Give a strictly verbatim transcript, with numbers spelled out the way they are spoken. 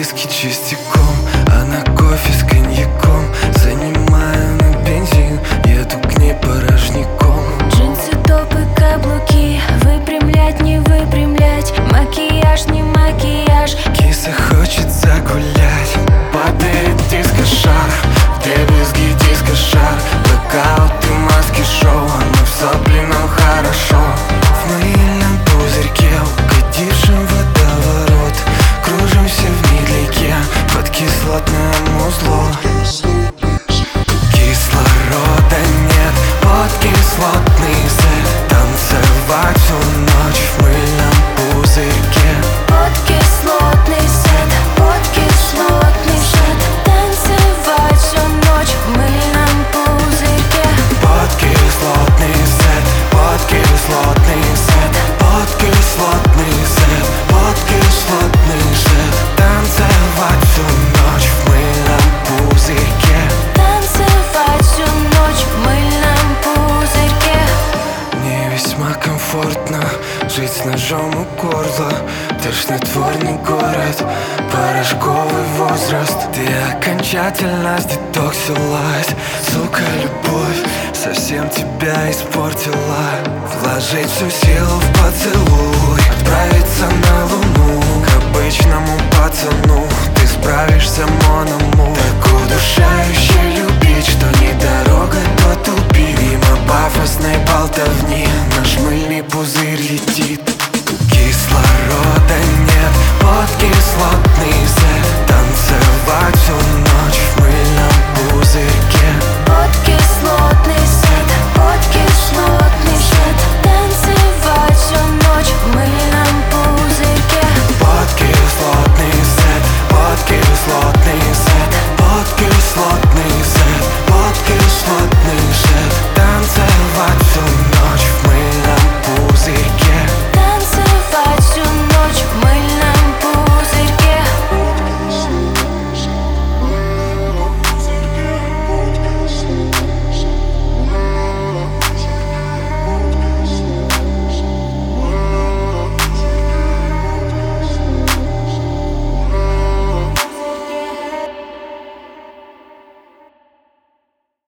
виски чистяком, а на кофе с коньяком. Занимаю на бензин, еду к ней порожняком. Джинсы, топы, каблуки, выпрямлять, не выпрямлять, макияж, не макияж. Киса хочет загулять, падает диско-шар, вдребезги диско-шар. Блэкаут и маски-шоу, а мы в сопли, нам хорошо. В мыльном пузырьке, угодившем в водоворот, кружимся в медляке под кислотное музло. Кислорода нет, под кислотный сет. Танцевать всю ночь в мыльном пузырьке. Под кислотный сет, под кислотный сет. Танцевать всю ночь в мыльном пузырьке. Под кислотный сет, под кислотный сет. Под кислотный сет, под кислотный сет. Танцевать всю ночь в мыльном пузырьке. Танцевать всю ночь в мыльном пузырьке. Мне весьма комфортно жить с ножом у горла. Тошнотворный город, порошковый возраст. Ты окончательно сдетоксилась, сука, любовь совсем тебя испортила. Вложить всю силу в поцелуй, отправиться на луну. К обычному пацану ты справишься, мон-амур. Так удушающе любить, что не дорога, то тупик. Мимо пафосной болтовни наш мыльный пузырь летит. Кислорода нет, под кислотой